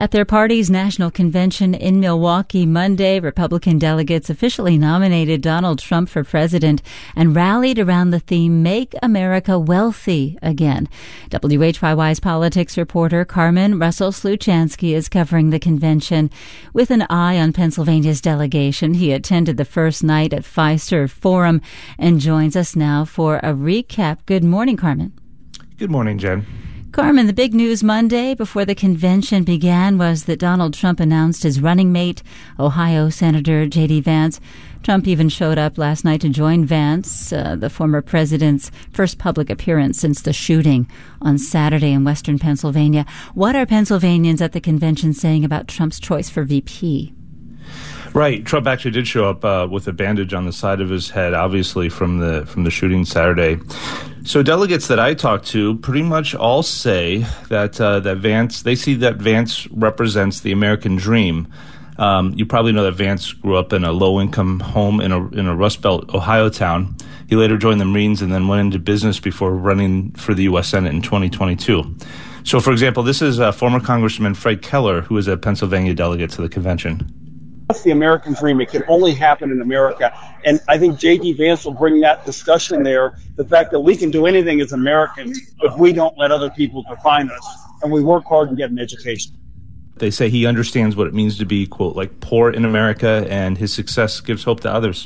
At their party's national convention in Milwaukee Monday, Republican delegates officially nominated Donald Trump for president and rallied around the theme, Make America Wealthy Again. WHYY's politics reporter Carmen Russell-Sluchansky is covering the convention. With an eye on Pennsylvania's delegation, he attended the first night at Fiserv Forum and joins us now for a recap. Good morning, Carmen. Good morning, Jen. Carmen, the big news Monday before the convention began was that Donald Trump announced his running mate, Ohio Senator J.D. Vance. Trump even showed up last night to join Vance, the former president's first public appearance since the shooting on Saturday in western Pennsylvania. What are Pennsylvanians at the convention saying about Trump's choice for VP? Right. Trump actually did show up with a bandage on the side of his head, obviously from the shooting Saturday. So delegates that I talked to pretty much all say that Vance, they see that Vance represents the American dream. You probably know that Vance grew up in a low-income home in a Rust Belt, Ohio town. He later joined the Marines and then went into business before running for the U.S. Senate in 2022. So, for example, this is former Congressman Fred Keller, who is a Pennsylvania delegate to the convention. That's the American dream. It can only happen in America. And I think J.D. Vance will bring that discussion there, the fact that we can do anything as Americans if we don't let other people define us and we work hard and get an education. They say he understands what it means to be, quote, like poor in America, and his success gives hope to others.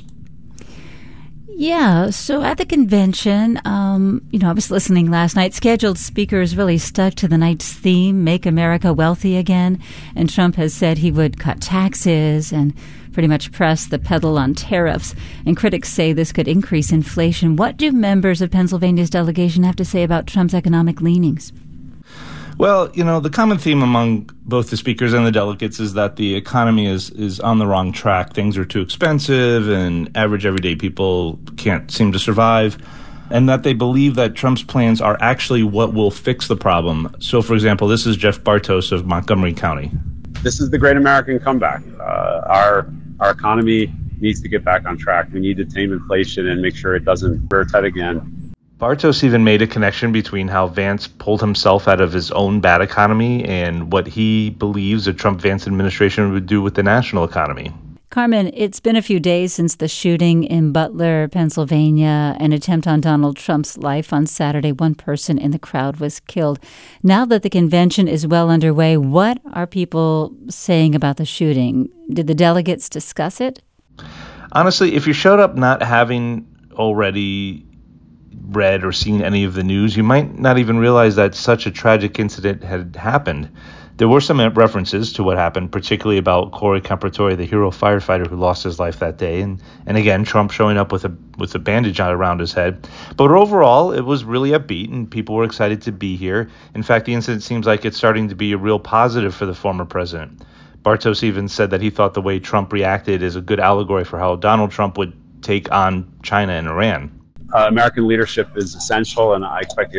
Yeah, so at the convention, I was listening last night. Scheduled speakers really stuck to the night's theme, Make America Wealthy Again. And Trump has said he would cut taxes and pretty much press the pedal on tariffs. And critics say this could increase inflation. What do members of Pennsylvania's delegation have to say about Trump's economic leanings? Well, the common theme among both the speakers and the delegates is that the economy is on the wrong track. Things are too expensive and average everyday people can't seem to survive, and that they believe that Trump's plans are actually what will fix the problem. So, for example, this is Jeff Bartos of Montgomery County. This is the great American comeback. Our economy needs to get back on track. We need to tame inflation and make sure it doesn't rear its head again. Bartos even made a connection between how Vance pulled himself out of his own bad economy and what he believes the Trump-Vance administration would do with the national economy. Carmen, it's been a few days since the shooting in Butler, Pennsylvania, an attempt on Donald Trump's life on Saturday. One person in the crowd was killed. Now that the convention is well underway, what are people saying about the shooting? Did the delegates discuss it? Honestly, if you showed up not having already read or seen any of the news, you might not even realize that such a tragic incident had happened. There were some references to what happened, particularly about Corey Camperatore, the hero firefighter who lost his life that day, and again, Trump showing up with a bandage around his head. But overall, it was really upbeat, and people were excited to be here. In fact, the incident seems like it's starting to be a real positive for the former president. Bartos even said that he thought the way Trump reacted is a good allegory for how Donald Trump would take on China and Iran. American leadership is essential, and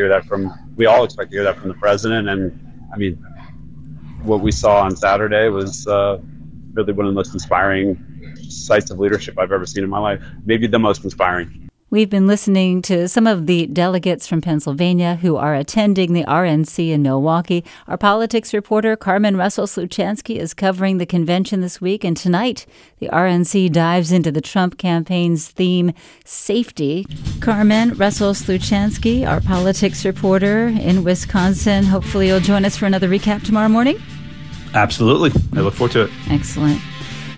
we all expect to hear that from the president. And I mean, what we saw on Saturday was really one of the most inspiring sights of leadership I've ever seen in my life. Maybe the most inspiring. We've been listening to some of the delegates from Pennsylvania who are attending the RNC in Milwaukee. Our politics reporter, Carmen Russell-Sluchansky, is covering the convention this week. And tonight, the RNC dives into the Trump campaign's theme, safety. Carmen Russell-Sluchansky, our politics reporter in Wisconsin. Hopefully you'll join us for another recap tomorrow morning. Absolutely. I look forward to it. Excellent.